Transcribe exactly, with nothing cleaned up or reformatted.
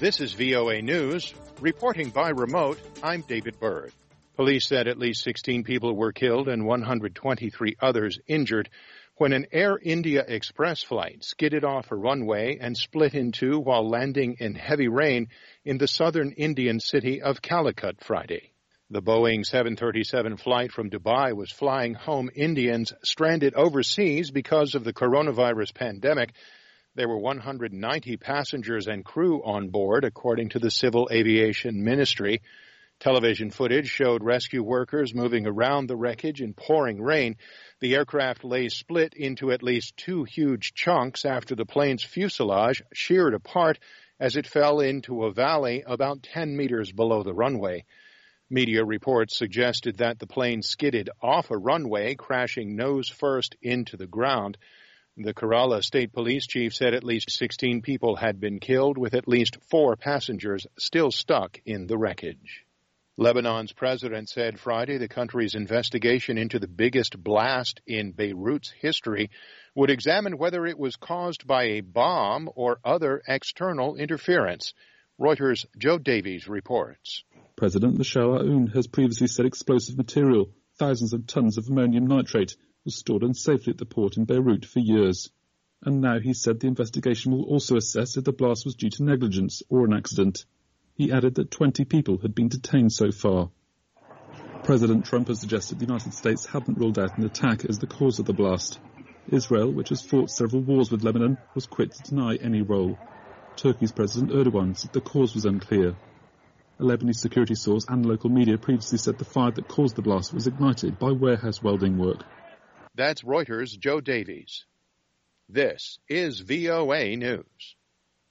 This is V O A News. Reporting by remote, I'm David Byrd. Police said at least sixteen people were killed and one hundred twenty-three others injured when an Air India Express flight skidded off a runway and split in two while landing in heavy rain in the southern Indian city of Calicut Friday. The Boeing seven thirty-seven flight from Dubai was flying home Indians stranded overseas because of the coronavirus pandemic. There were one hundred ninety passengers and crew on board, according to the Civil Aviation Ministry. Television footage showed rescue workers moving around the wreckage in pouring rain. The aircraft lay split into at least two huge chunks after the plane's fuselage sheared apart as it fell into a valley about ten meters below the runway. Media reports suggested that the plane skidded off a runway, crashing nose first into the ground. The Kerala State Police Chief said at least sixteen people had been killed, with at least four passengers still stuck in the wreckage. Lebanon's president said Friday the country's investigation into the biggest blast in Beirut's history would examine whether it was caused by a bomb or other external interference. Reuters' Joe Davies reports. President Michel Aoun has previously said explosive material, thousands of tons of ammonium nitrate, was stored unsafely at the port in Beirut for years. And now he said the investigation will also assess if the blast was due to negligence or an accident. He added that twenty people had been detained so far. President Trump has suggested the United States hadn't ruled out an attack as the cause of the blast. Israel, which has fought several wars with Lebanon, was quick to deny any role. Turkey's President Erdogan said the cause was unclear. A Lebanese security source and local media previously said the fire that caused the blast was ignited by warehouse welding work. That's Reuters' Joe Davies. This is V O A News.